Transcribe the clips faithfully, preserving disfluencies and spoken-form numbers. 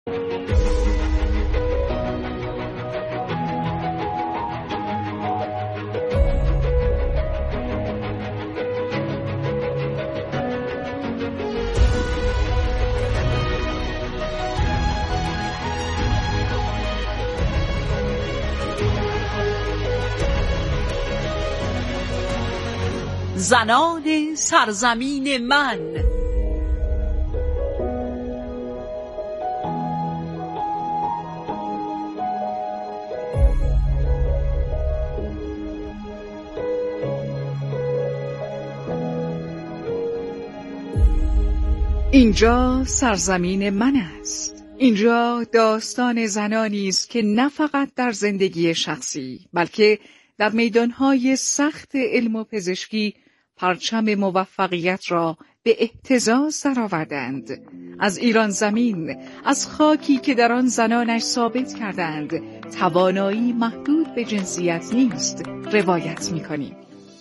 زنان سرزمین من. اینجا سرزمین من است. اینجا داستان زنانی است که نه فقط در زندگی شخصی بلکه در میدانهای سخت علم و پزشکی پرچم موفقیت را به اهتزاز درآوردند. از ایران زمین، از خاکی که در آن زنانش ثابت کردند توانایی محدود به جنسیت نیست، روایت می‌کنیم.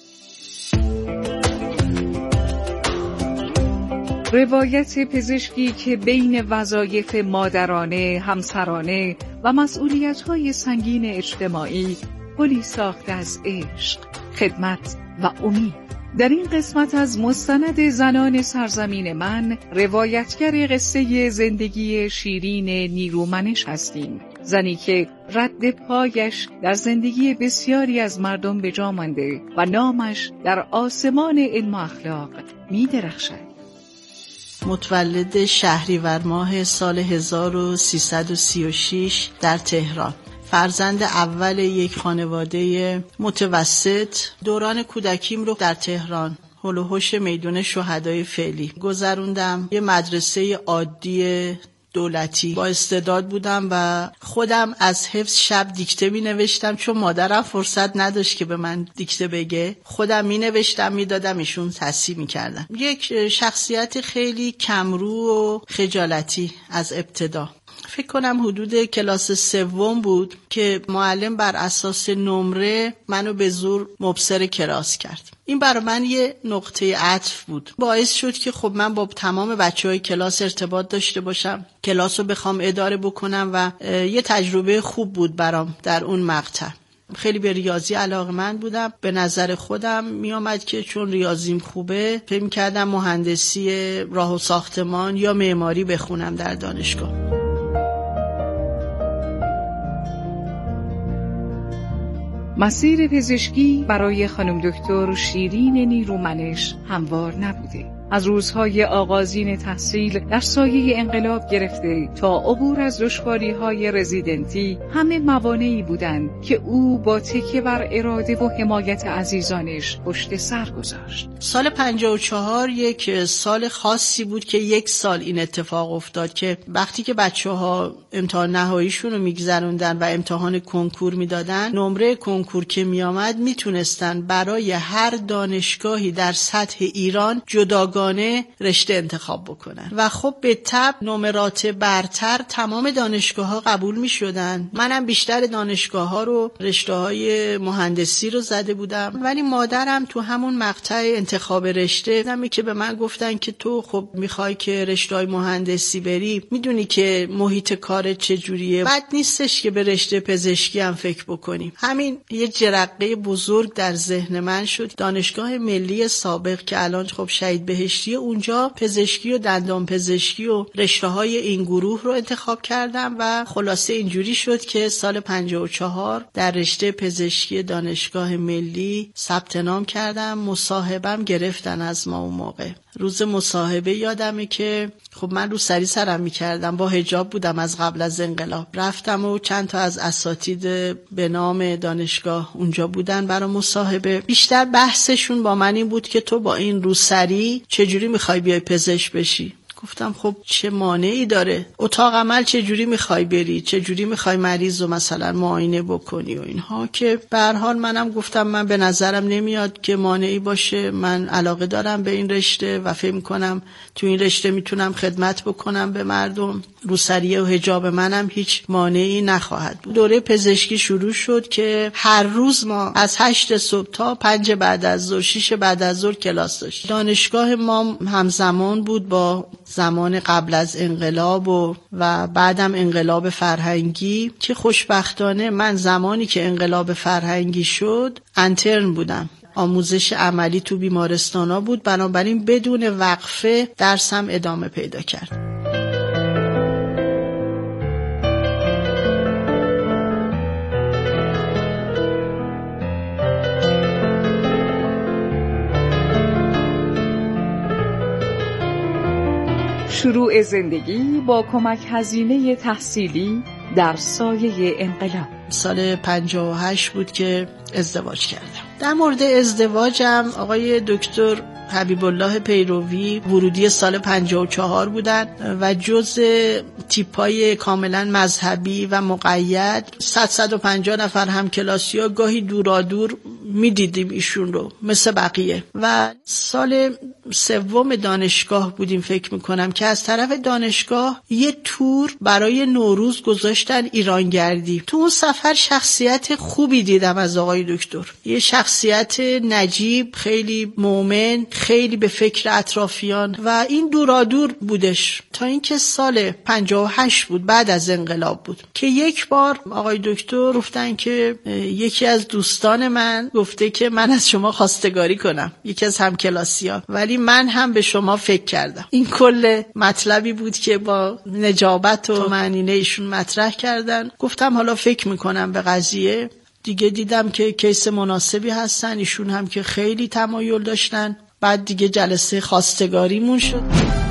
روایت پزشکی که بین وظایف مادرانه، همسرانه و مسئولیت‌های سنگین اجتماعی پلی ساخته از عشق، خدمت و امید. در این قسمت از مستند زنان سرزمین من، روایتگر قصه زندگی شیرین نیرومنش هستیم. زنی که رد پایش در زندگی بسیاری از مردم به جا مانده و نامش در آسمان علم و اخلاق می درخشد. متولد شهریور ماه سال هزار و سیصد و سی و شش در تهران، فرزند اول یک خانواده متوسط. دوران کودکیم رو در تهران هول و هوش میدون شهدای فعلی گذروندم. یه مدرسه عادی دولتی با استعداد بودم و خودم از حفظ شب دیکته می نوشتم، چون مادرم فرصت نداشت که به من دیکته بگه. خودم می نوشتم می دادم، ایشون تصحیح می کردن. یک شخصیت خیلی کمرو و خجالتی از ابتدا. فکر کنم حدود کلاس سوم بود که معلم بر اساس نمره منو به زور مبصر کلاس کرد. این برای من یه نقطه عطف بود. باعث شد که خب من با تمام بچه‌های کلاس ارتباط داشته باشم، کلاس رو بخوام اداره بکنم و یه تجربه خوب بود برام در اون مقطع. خیلی به ریاضی علاقه‌مند بودم. به نظر خودم می آمد که چون ریاضیم خوبه، فکر می‌کردم مهندسی راه و ساختمان یا معماری بخونم در دانشگاه. مسیر پزشکی برای خانم دکتر شیرین نیرومنش هموار نبوده. از روزهای آغازین تحصیل در سایه انقلاب گرفته تا عبور از دشواری‌های رزیدنتی، همه موانعی بودند که او با تکیه بر اراده و حمایت عزیزانش پشت سر گذاشت. سال پنجاه و چهار یک سال خاصی بود که یک سال این اتفاق افتاد که وقتی که بچه‌ها امتحان نهاییشون رو میگذروندن و امتحان کنکور میدادن، نمره کنکور که میامد میتونستن برای هر دانشگاهی در سطح ایران جداگانه رشته انتخاب بکنن و خب به تبع نمرات برتر تمام دانشگاه‌ها قبول می‌شدن. منم بیشتر دانشگاه‌ها رو رشته‌های مهندسی رو زده بودم، ولی مادرم تو همون مقطع انتخاب رشته زمانی که به من گفتن که تو خب می‌خوای که رشته‌های مهندسی بری، میدونی که محیط کار چجوریه، بد نیستش که به رشته پزشکی هم فکر بکنیم. همین یه جرقه بزرگ در ذهن من شد. دانشگاه ملی سابق که الان خب شهید بهشتی، اونجا پزشکی و دندان پزشکی و رشته‌های این گروه رو انتخاب کردم و خلاصه اینجوری شد که سال پنجاه و چهار در رشته پزشکی دانشگاه ملی ثبت نام کردم. مصاحبم گرفتن از ما اون موقع. روز مصاحبه یادمه که خب من رو سری سرم میکردم، با حجاب بودم از قبل از انقلاب. رفتم و چند تا از اساتید به نام دانشگاه اونجا بودن برای مصاحبه. بیشتر بحثشون با من این بود که تو با این رو سری چجوری میخوای بیای پزشک بشی؟ گفتم خب چه مانعی داره؟ اتاق عمل چجوری میخوای بری؟ چجوری میخوای مریض رو مثلا معاینه بکنی و اینها، که به هر حال منم گفتم من به نظرم نمیاد که مانعی باشه. من علاقه دارم به این رشته و فکر میکنم تو این رشته میتونم خدمت بکنم به مردم. روسریه و حجاب منم هیچ مانعی نخواهد بود. دوره پزشکی شروع شد که هر روز ما از هشت صبح تا پنج بعد از ظهر، شش بعد از ظهر کلاس داشتیم. دانشگاه ما همزمان بود با زمان قبل از انقلاب و, و بعدم انقلاب فرهنگی که خوشبختانه من زمانی که انقلاب فرهنگی شد انترن بودم. آموزش عملی تو بیمارستانا بود، بنابراین بدون وقفه درسم ادامه پیدا کرد. شروع زندگی با کمک هزینه تحصیلی در سایه انقلاب. سال پنجاه و هشت بود که ازدواج کردم. در مورد ازدواجم آقای دکتر حبیب الله پیروی ورودی سال پنجاه و چهار بودن و جز تیپای کاملا مذهبی و مقید صد صد و پنجاه نفر همکلاسی‌ها گاهی دورادور میدیدیم ایشون رو مثل بقیه. و سال سوم دانشگاه بودیم فکر میکنم که از طرف دانشگاه یه تور برای نوروز گذاشتن ایرانگردی. تو اون سفر شخصیت خوبی دیدم از آقای دکتر، یه شخصیت نجیب، خیلی مومن، خیلی به فکر اطرافیان و این دورادور بودش تا اینکه سال پنجاه و هشت بود، بعد از انقلاب بود که یک بار آقای دکتر گفتن که یکی از دوستان من گفته که من از شما خواستگاری کنم، یکی از همکلاسی‌ها، ولی من هم به شما فکر کردم. این کل مطلبی بود که با نجابت و معنینه ایشون مطرح کردن. گفتم حالا فکر میکنم به قضیه. دیگه دیدم که کیس مناسبی هستن، ایشون هم که خیلی تمایل داشتن. بعد دیگه جلسه خواستگاریمون شد.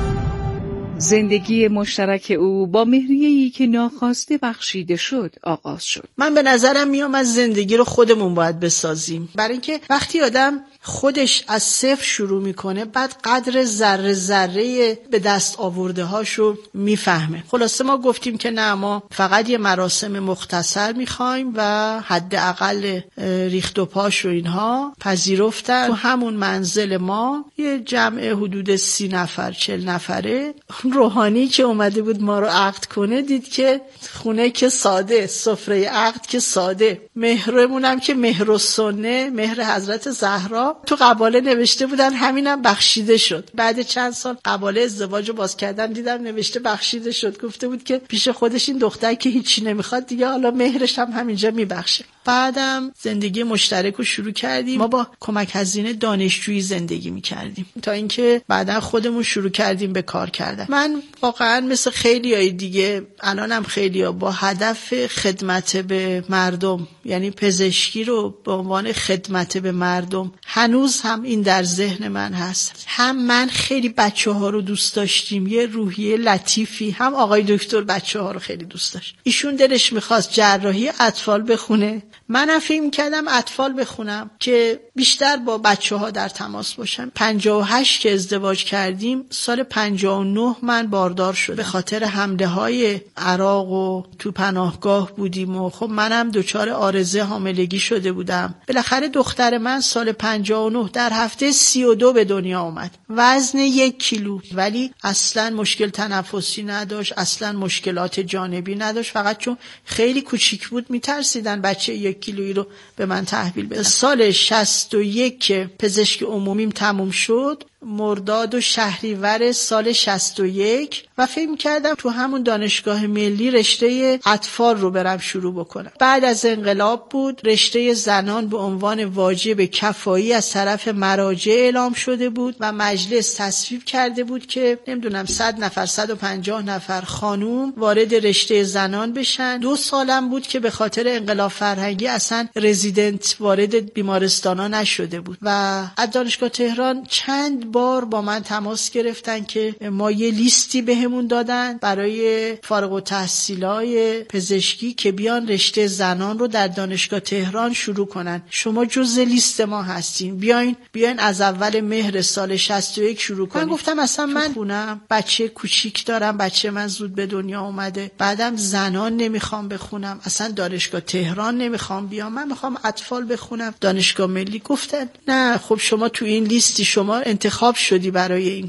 زندگی مشترک او با مهریه‌ای که ناخواسته بخشیده شد آغاز شد. من به نظرم میام از زندگی رو خودمون باید بسازیم، برای اینکه وقتی آدم خودش از صفر شروع میکنه بعد قدر ذره ذره به دست آورده هاشو میفهمه. خلاصه ما گفتیم که نه، ما فقط یه مراسم مختصر میخوایم و حداقل ریخت و پاش و اینها پذیرفتن. تو همون منزل ما یه جمع حدود سی نفر چل نفره، روحانی که اومده بود ما رو عقد کنه دید که خونه که ساده، سفره عقد که ساده، مهرمون هم که مهر و سنه، مهر حضرت زهرا تو قباله نوشته بودن، همینم بخشیده شد. بعد چند سال قباله ازدواجو باز کردم دیدم نوشته بخشیده شد. گفته بود که پیش خودش این دختر که هیچی نمیخواد دیگه حالا مهرش هم همینجا میبخشه. بعدم زندگی مشترک رو شروع کردیم. ما با کمک هزینه دانشجویی زندگی میکردیم تا اینکه بعدا خودمون شروع کردیم به کار کردن. من واقعا مثل خیلیای دیگه الانم خیلیا با هدف خدمت به مردم، یعنی پزشکی رو به عنوان خدمت به مردم، هنوز هم این در ذهن من هست. هم من خیلی بچه ها رو دوست داشتیم، یه روحیه لطیفی، هم آقای دکتر بچه ها رو خیلی دوست داشت. ایشون دلش میخواست جراحی اطفال بخونه، منم فکر می‌کردم اطفال بخونم که بیشتر با بچه ها در تماس باشم. پنجاه و هشت که ازدواج کردیم، سال پنجاه و نه من باردار شدم. به خاطر حمله های عراق و تو پناهگاه بودیم و خب منم دچار عارضه حاملگی شده بودم. بالاخره دختر من سال پنجاه و نه در هفته سی و دو به دنیا آمد، وزن یک کیلو، ولی اصلا مشکل تنفسی نداشت، اصلا مشکلات جانبی نداشت، فقط چون خیلی کوچیک بود میترسیدن بچه یک کیلویی رو به من تحویل بدن. سال شصت و یک که پزشک عمومیم تموم شد، مرداد و شهریور سال شصت و یک، و فکر کردم تو همون دانشگاه ملی رشته اطفال رو برم شروع بکنم. بعد از انقلاب بود، رشته زنان به عنوان واجب کفایی از طرف مراجع اعلام شده بود و مجلس تصویب کرده بود که نمیدونم صد نفر صد و پنجاه نفر خانوم وارد رشته زنان بشن. دو سالم بود که به خاطر انقلاب فرهنگی اصلا رزیدنت وارد بیمارستانا نشده بود و از دانشگاه تهران چند بار با من تماس گرفتن که ما یه لیستی بهمون دادن برای فارغ التحصیلای پزشکی که بیان رشته زنان رو در دانشگاه تهران شروع کنن، شما جزء لیست ما هستین، بیاین بیاین از اول مهر سال شصت و یک شروع کنین. من گفتم اصلا من خونم بچه کوچیک دارم، بچه من زود به دنیا اومده، بعدم زنان نمیخوام بخونم، اصلا دانشگاه تهران نمیخوام بیام، من میخوام اطفال بخونم. دانشگاه ملی گفتن نه خب شما تو این لیستی، شما انتخاب شدی برای این کار.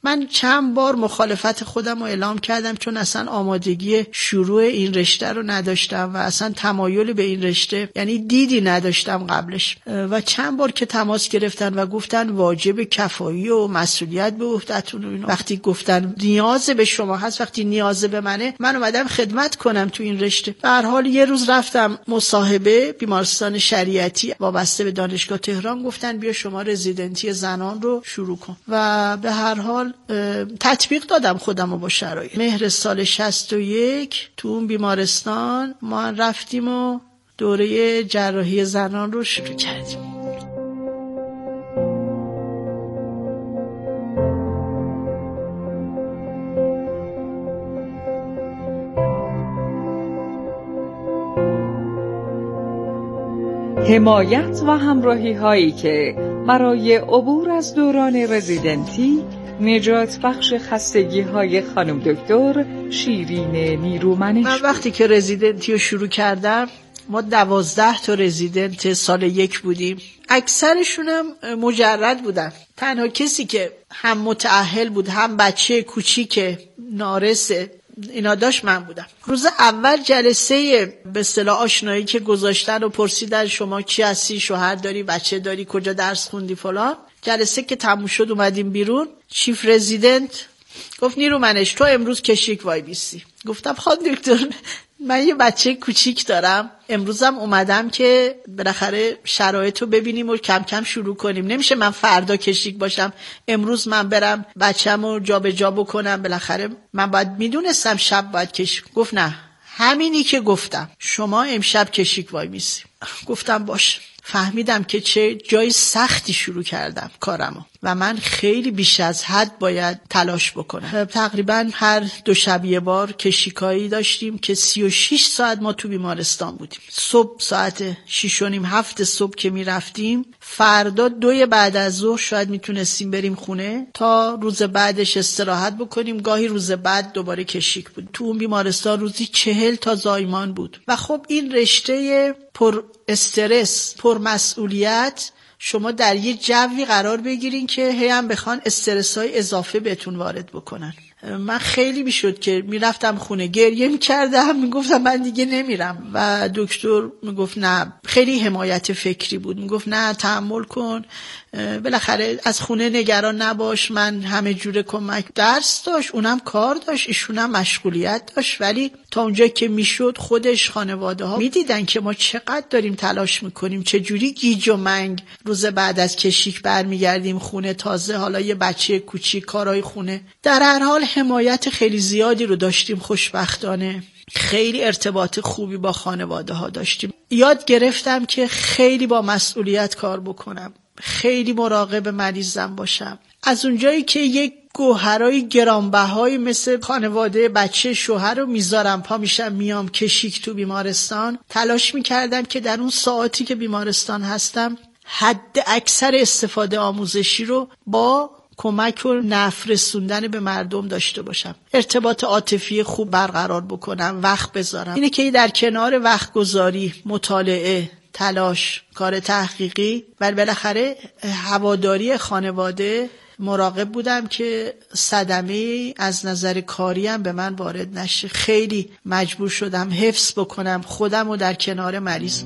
من چند بار مخالفت خودم رو اعلام کردم، چون اصلا آمادگی شروع این رشته رو نداشتم و اصلا تمایل به این رشته یعنی دیدی نداشتم قبلش. و چند بار که تماس گرفتن و گفتن واجب کفایی و مسئولیت به عهده‌تون و اینا، وقتی گفتن نیاز به شما هست، وقتی نیاز به منه، من اومدم خدمت کنم تو این رشته. به هر حال یه روز رفتم مصاحبه بیمارستان شریعتی وابسته به دانشگاه تهران، گفتن بیا شما رزیدنتی زنان رو شروع کن و به هر حال تطبیق دادم خودم رو با شرایط. مهر سال شصت و یک تو اون بیمارستان ما رفتیم و دوره جراحی زنان رو شروع کردیم. حمایت و همراهی هایی که برای عبور از دوران رزیدنتی نجات بخش خستگی های خانم دکتر شیرین نیرومنش. من وقتی که رزیدنتی رو شروع کردم، ما دوازده تا رزیدنت سال یک بودیم، اکثرشون هم مجرد بودن. تنها کسی که هم متأهل بود هم بچه کوچیک نارسه اینا داشت من بودم. روز اول جلسه به اصطلاح آشنایی که گذاشتن و پرسیدن شما کی هستی، شوهر داری، بچه داری، کجا درس خوندی فلان، جلسه که تموم شد اومدیم بیرون، چیف رزیدنت گفت نیرومنش تو امروز کشیک وای بیستی. گفتم خانم دکتر من یه بچه کوچیک دارم، امروزم اومدم که بالاخره شرایط رو ببینیم و کم کم شروع کنیم، نمیشه من فردا کشیک باشم، امروز من برم بچه‌مو رو جا به جا بکنم، بالاخره من باید میدونستم شب باید کشیک. گفت نه همینی که گفتم، شما امشب کشیک وای میسی. گفتم باش. فهمیدم که چه جای سختی شروع کردم کارمو و من خیلی بیش از حد باید تلاش بکنم. تقریبا هر دو شب یه بار کشیکایی داشتیم که سی و شش ساعت ما تو بیمارستان بودیم. صبح ساعت شش و نیم هفت صبح که می رفتیم، فردا دوی بعد از ظهر شاید میتونستیم بریم خونه تا روز بعدش استراحت بکنیم، گاهی روز بعد دوباره کشیک بود. تو اون بیمارستان روزی چهل تا زایمان بود و خب این رشته پر استرس، پر مسئولیت، شما در یه جوی قرار بگیرین که هی هم بخوان استرس‌های اضافه بهتون وارد بکنن. من خیلی میشد که میرفتم خونه گریه میکردم، میگفتم من دیگه نمیرم و دکتر میگفت نه، خیلی حمایت فکری بود، میگفت نه تحمل کن، بالاخره از خونه نگران نباش، من همه جوره کمک. درس داشت، اونم کار داشت، ایشونم مشغولیت داشت، ولی تا اونجا که میشد خودش، خانواده ها میدیدن که ما چقدر داریم تلاش میکنیم، چه جوری گیج و منگ روز بعد از کشیک برمیگردیم خونه، تازه حالا یه بچه کوچیک، کارهای خونه. در هر حال حمایت خیلی زیادی رو داشتیم خوشبختانه. خیلی ارتباط خوبی با خانواده ها داشتیم. یاد گرفتم که خیلی با مسئولیت کار بکنم، خیلی مراقب مریضم باشم. از اونجایی که یک گوهرای گرانبهای مثل خانواده، بچه، شوهر رو میذارم پا میشم میام کشیک تو بیمارستان، تلاش میکردم که در اون ساعتی که بیمارستان هستم حد اکثر استفاده آموزشی رو با کمک و نفع رسوندن به مردم داشته باشم، ارتباط عاطفی خوب برقرار بکنم، وقت بذارم. اینه که در کنار وقت گذاری، مطالعه، تلاش، کار تحقیقی و بالاخره هواداری خانواده، مراقب بودم که صدمه از نظر کاری هم به من وارد نشه. خیلی مجبور شدم حفظ بکنم خودم و در کنار مریض.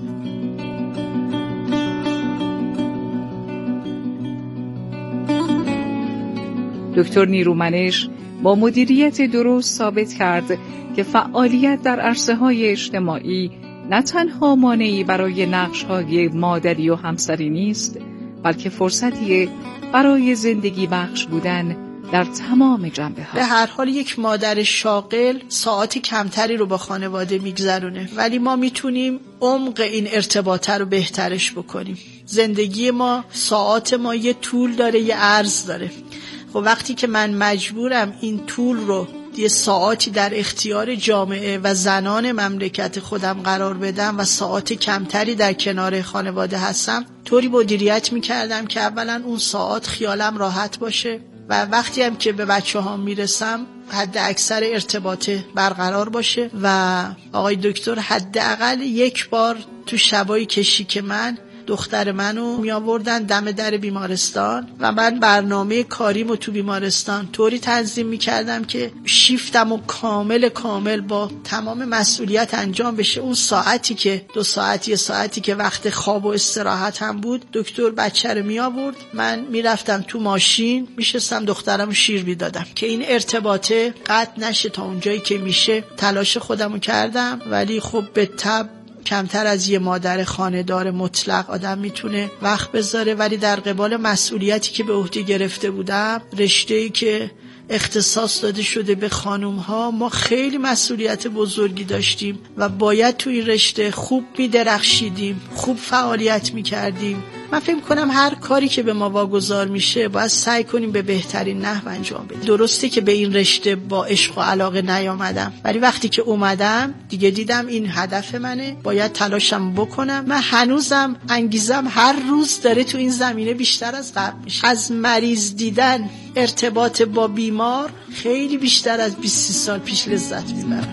دکتر نیرومنش با مدیریت درست ثابت کرد که فعالیت در عرصه‌های اجتماعی نه تنها مانعی برای نقش‌های مادری و همسری نیست، بلکه فرصتی برای زندگی بخش بودن در تمام جنبه‌ها. به هر حال یک مادر شاغل ساعت کمتری رو با خانواده میگذرونه، ولی ما میتونیم عمق این ارتباطه رو بهترش بکنیم. زندگی ما، ساعت ما یه طول داره، یه عرض داره. خب وقتی که من مجبورم این طول رو یه ساعتی در اختیار جامعه و زنان مملکت خودم قرار بدم و ساعت کمتری در کنار خانواده هستم، طوری مدیریت میکردم که اولا اون ساعت خیالم راحت باشه و وقتی هم که به بچه ها میرسم حد اکثر ارتباط برقرار باشه و آقای دکتر حداقل یک بار تو شبای کشیک من دختر منو می آوردن دم در بیمارستان و من برنامه کاریمو تو بیمارستان طوری تنظیم می کردم که شیفتمو کامل کامل با تمام مسئولیت انجام بشه. اون ساعتی که دو ساعت یه ساعتی که وقت خواب و استراحت هم بود، دکتر بچه رو می آورد، من می رفتم تو ماشین میشستم دخترمو شیر میدادم که این ارتباطه قطع نشه. تا اونجایی که میشه تلاش خودمو کردم، ولی خب به تبع کمتر از یه مادر خانه‌دار مطلق آدم میتونه وقت بذاره. ولی در قبال مسئولیتی که به عهده گرفته بودم، رشته‌ای که اختصاص داده شده به خانوم‌ها، ما خیلی مسئولیت بزرگی داشتیم و باید تو این رشته خوب می‌درخشیدیم، خوب فعالیت می‌کردیم. من فکر کنم هر کاری که به ما واگذار میشه باید سعی کنیم به بهترین نحو انجام بدیم. درسته که به این رشته با عشق و علاقه نیامدم، ولی وقتی که اومدم دیگه دیدم این هدف منه، باید تلاشم بکنم. من هنوزم انگیزم هر روز داره تو این زمینه بیشتر از قبل میشه. از مریض دیدن، ارتباط با بیمار خیلی بیشتر از بیست سال پیش لذت میبرم.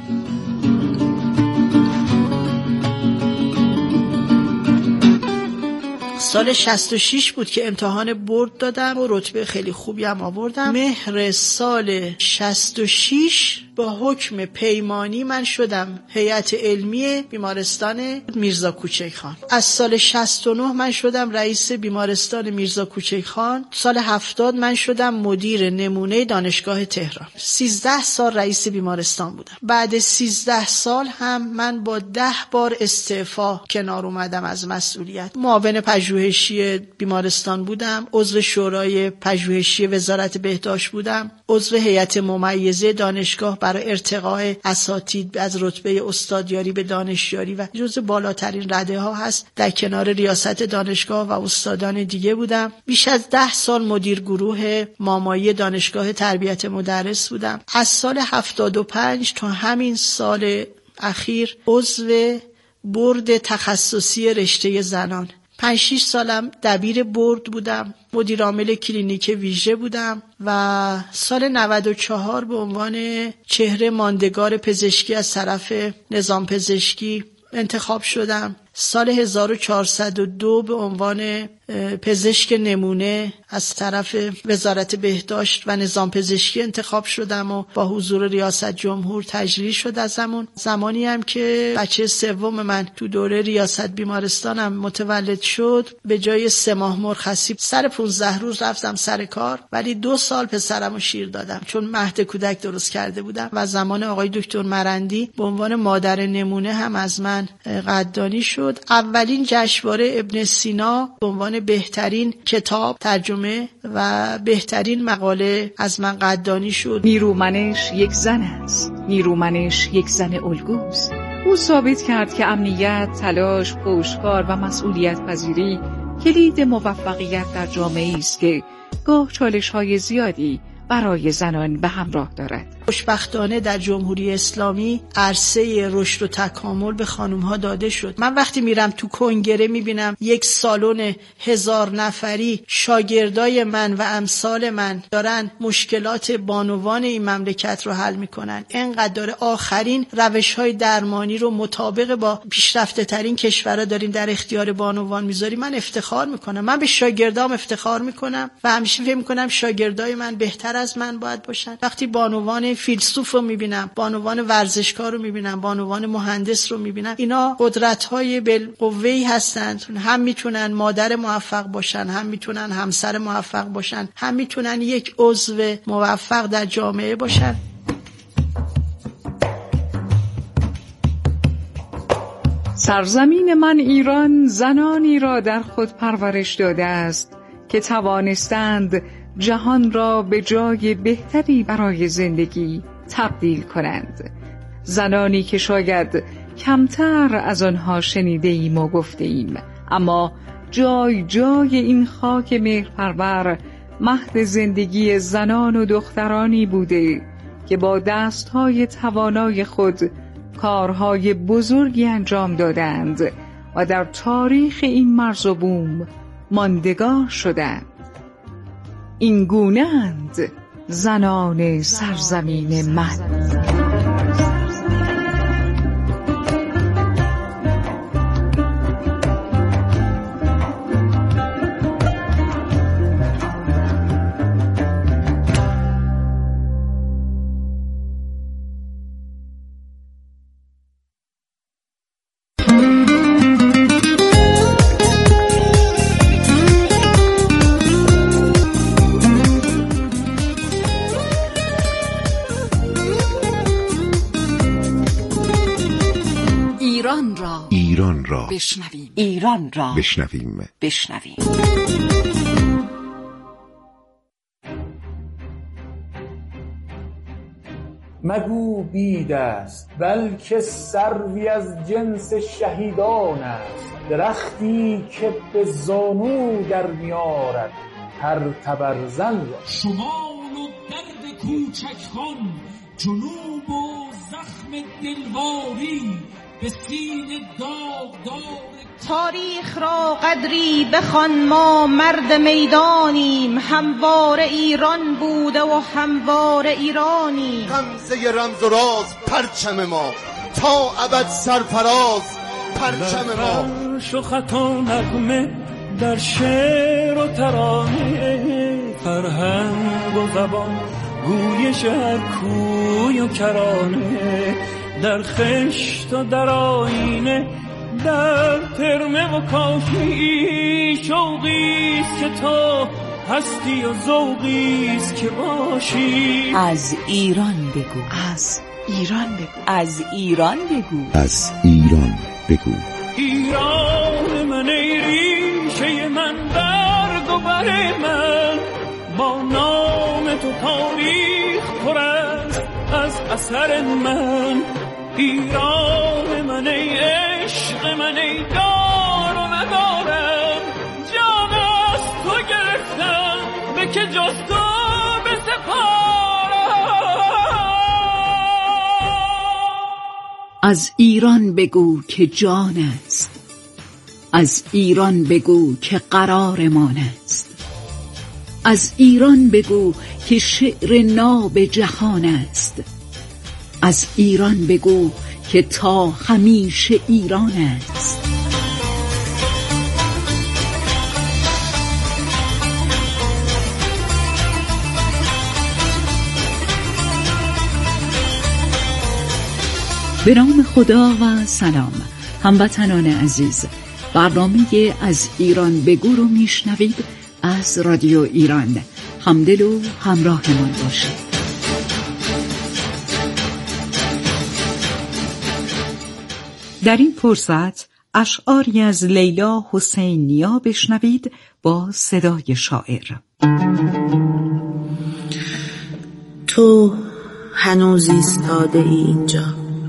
سال شصت و شش بود که امتحان بورد دادم و رتبه خیلی خوبی هم آوردم. مهر سال شصت و شش با حکم پیمانی من شدم هیئت علمی بیمارستان میرزا کوچکخان. از سال شصت و نه من شدم رئیس بیمارستان میرزا کوچکخان. سال هفتاد من شدم مدیر نمونه دانشگاه تهران. سیزده سال رئیس بیمارستان بودم. بعد سیزده سال هم من با ده بار استعفا کنار اومدم از مسئولیت. معاون پژوهشی بیمارستان بودم، عضو شورای پژوهشی وزارت بهداشت بودم، عضو هیئت ممیزه دانشگاه برای ارتقاء اساتید از رتبه استادیاری به دانشیاری و جزو بالاترین رده ها هست. در کنار ریاست دانشگاه و استادان دیگه بودم. بیش از ده سال مدیر گروه مامایی دانشگاه تربیت مدرس بودم. از سال هفتاد و پنج تا همین سال اخیر عضو بورد تخصصی رشته زنان. پنج شش سالم دبیر بورد بودم، مدیر عامل کلینیک ویژه بودم و سال نود و چهار به عنوان چهره ماندگار پزشکی از طرف نظام پزشکی انتخاب شدم. سال هزار و چهارصد و دو به عنوان پزشک نمونه از طرف وزارت بهداشت و نظام پزشکی انتخاب شدم و با حضور ریاست جمهور تجلیل شد. از همون زمانی هم که بچه سوم من تو دوره ریاست بیمارستانم متولد شد، به جای سه ماه مرخصی سر پونزده روز رفتم سر کار، ولی دو سال پسرمو شیر دادم چون مهد کودک درست کرده بودم و زمان آقای دکتر مرندی به عنوان مادر نمونه هم از من قدردانی شد. اولین جشنواره ابن سینا به عنوان بهترین کتاب ترجمه و بهترین مقاله از من قدردانی شد. نیرومنش یک زن است، نیرومنش یک زن الگوست. او ثابت کرد که امنیت، تلاش، پشتکار و مسئولیت پذیری کلید موفقیت در جامعه‌ای است که گاه چالش‌های زیادی برای زنان به همراه دارد. خوشبختانه در جمهوری اسلامی عرصه رشد و تکامل به خانم‌ها داده شد. من وقتی میرم تو کنگره میبینم یک سالن هزار نفری شاگردای من و امثال من دارن مشکلات بانوان این مملکت رو حل میکنن، اینقدر داره آخرین روش‌های درمانی رو مطابق با پیشرفته ترین کشورها داریم در اختیار بانوان میذاریم، من افتخار میکنم. من به شاگردام افتخار میکنم و همیشه فکر میکنم شاگردای من بهتر از من باید باشن. وقتی بانوان فیلسوف رو میبینم، بانوان ورزشکار رو میبینم، بانوان مهندس رو میبینم، اینا قدرت‌های بالقوه‌ای هستند. هم میتونن مادر موفق باشن، هم میتونن همسر موفق باشن، هم میتونن یک عضو موفق در جامعه باشن. سرزمین من ایران زنانی را در خود پرورش داده است که توانستند جهان را به جای بهتری برای زندگی تبدیل کنند. زنانی که شاید کمتر از آنها شنیده ایم و گفته ایم، اما جای جای این خاک مهرپرور مهد زندگی زنان و دخترانی بوده که با دستهای توانای خود کارهای بزرگی انجام دادند و در تاریخ این مرز و بوم ماندگار شدند. این گونه‌اند زنان سرزمین من. ایران را ایران را بشنویم. ایران را بشنویم. بشنویم. مگو بید است بلکه سروی از جنس شهیدان است، درختی که به زانو در میارد هر تبرزن را. شمال و درد کوچکان، جنوب و زخم دلواری، به سینه داغدار تاریخ را قدری بخوان، ما مرد میدانیم، هموار ایران بوده و هموار ایرانی. غمزه رمز و راز پرچم ما، تا ابد سرفراز پرچم ما. شو خطا نغمه در شعر و ترانه، فرهنگ و زبان گویش هر کوی و کرانه، در خشت و در آینه، در ترمه و کاشی، شوقیست که تو هستی و ذوقیست که باشی. از ایران بگو. از ایران بگو. از ایران بگو. از ایران بگو. ایران من ای ریشه من، برگ و بر من، با نام تو تاریخ پر است از اثر من. ایران من ای عشق من، ای دار و ندارم، جان از تو گرفتم، به که جز تو بسپارم. از ایران بگو که جان است، از ایران بگو که قرارمان است، از ایران بگو که شعر ناب جهان است، از ایران بگو که تا همیشه ایران است. به نام خدا و سلام هموطنان عزیز، برنامه از ایران بگو رو میشنوید از رادیو ایران. همدل و همراهمان باشید. در این فرصت اشعاری از لیلا حسین نیا بشنوید با صدای شاعر. تو هنوز ایستاده ای اینجا،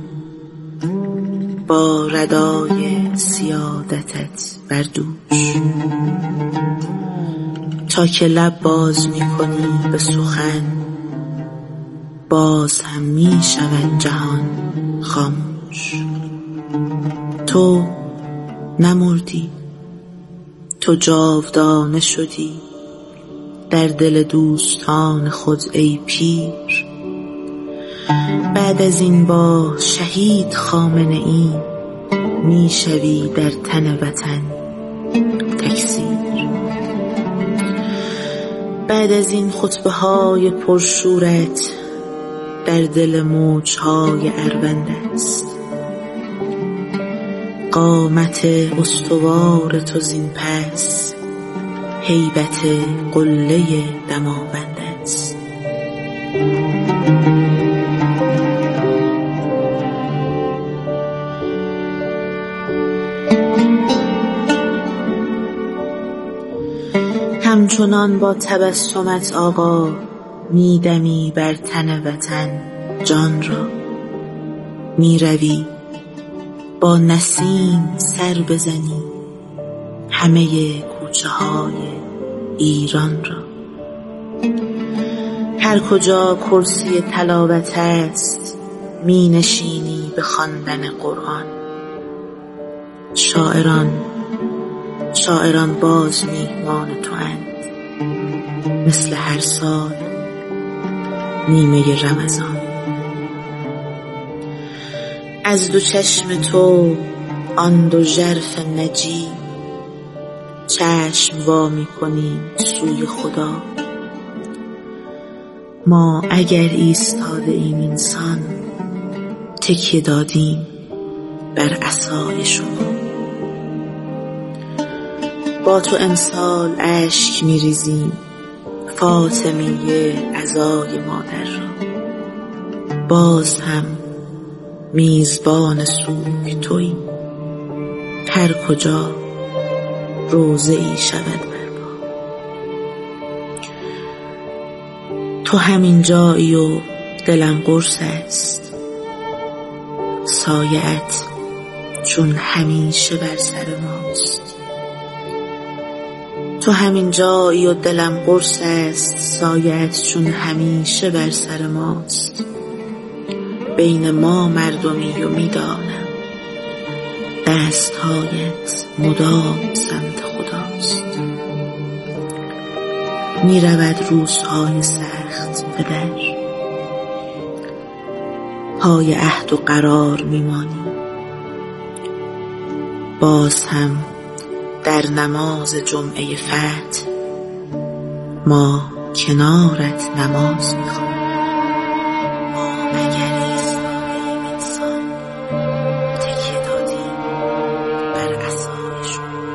با ردای سیادتت بر دوش، تا که لب باز می کنی به سخن، باز هم می شود جهان خاموش. تو نمردی، تو جاودانه شدی در دل دوستان خود ای پیر. بعد از این با شهید خامنه ای می شوی در تن وطن تکثیر. بعد از این خطبه های پرشورت در دل موجهای اروند است. قامت استوار تو زین پس هیبت قله دماوند است. همچنان با تبسمت آقا میدمی بر تن وطن جان را، میروی با نسیم سر بزنی همه کوچه های ایران را. هر کجا کرسی تلاوت است می نشینی به خواندن قرآن. شاعران شاعران باز میهمان تو اند، مثل هر سال نیمه رمضان. از دو چشم تو آن دو ژرف نجیب، چشم وا می‌کنیم سوی خدا. ما اگر ایستاده ایم اینسان، تکیه دادیم بر عصای شما. با تو امسال اشک می‌ریزیم فاطمیه عزای مادر را. باز هم میزبان سوگ تویی، هر کجا روضه ای شود برپا. تو همین جایی و دلم قرص است، سایه‌ات چون همیشه بر سر ماست. تو همین جایی و دلم قرص است، سایه‌ات چون همیشه بر سر ماست. بین ما مردمی و میدانم دستهایت مدام سمت خداست. می رود روزهای سخت پدر، پای عهد و قرار می مانی. باز هم در نماز جمعه فتح ما کنارت نماز می خوانیم. ما مگر ایستادیم انسان، تکیه دادیم بر عصای شما.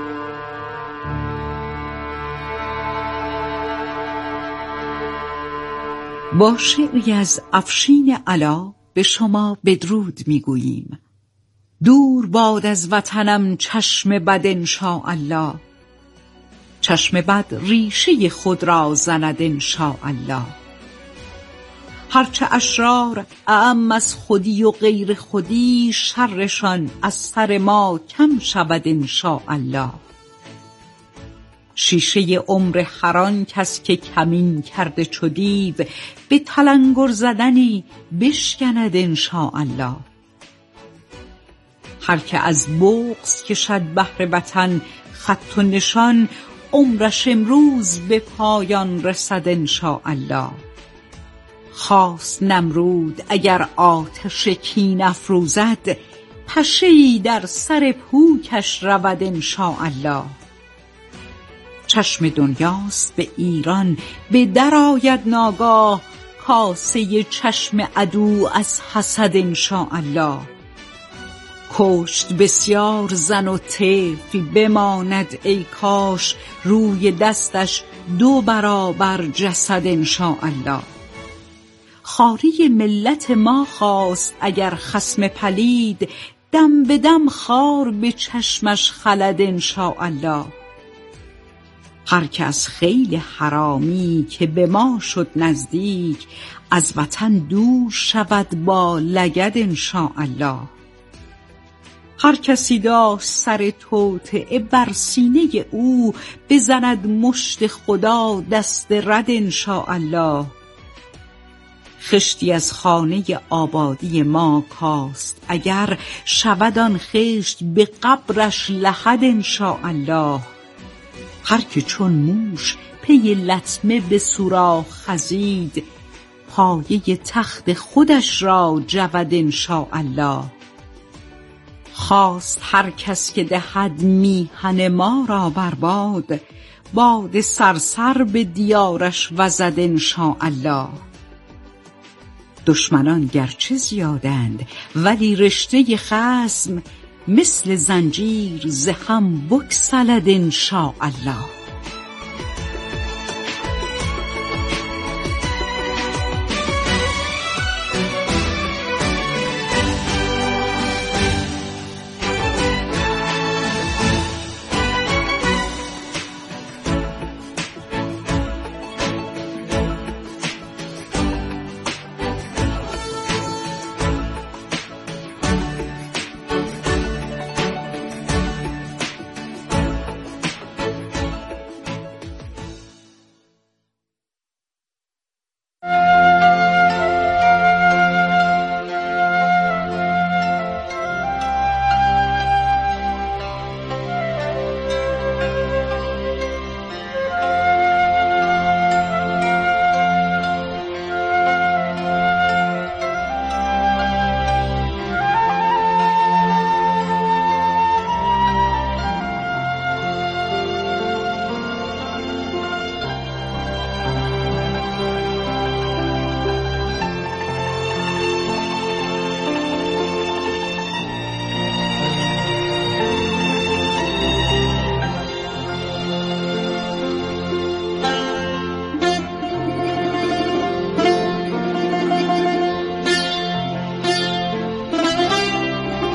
با شعری از افشین علا به شما بدرود میگوییم. دور باد از وطنم چشم بد انشاءالله، چشم بد ریشه خود را زند انشاءالله. هرچه اشرار اعم از خودی و غیر خودی، شرشان از سر ما کم شود انشاءالله. شیشه عمر هر آن کس که کمین کرده چو دیو، به تلنگر زدنی بشکند انشاءالله. هر که از بغض کشد بهر وطن خط و نشان، عمرش امروز به پایان رسد انشاءالله. خواست نمرود اگر آتش کین افروزد، پشه‌ای در سر پوکش رود انشاءالله. چشم دنیاست به ایران به در آید ناگاه، کاسه چشم عدو از حسد انشاءالله. کشت بسیار زن و طفل بماند ای کاش، روی دستش دو برابر جسد انشاءالله. خواری ملت ما خواست اگر خصم پلید، دم به دم خار به چشمش خلد انشاءالله. هر که از خیل حرامی که به ما شد نزدیک، از وطن دور شود با لگد انشاءالله. هر کسی داشت سر توطئه بر سینه او، بزند مشت خدا دست رد انشاءالله. خشتی از خانه آبادی ما کاست اگر، شود آن خشت به قبرش لحد انشاءالله. هر که چون موش پی لطمه به سوراخ خزید، پایه تخت خودش را جود انشاءالله. خواست هر کس که دهد میهن ما را برباد، باد سرسر به دیارش وزد انشاءالله. دشمنان گرچه زیادند ولی رشته خصم، مثل زنجیر ز هم بگسلد انشاءالله.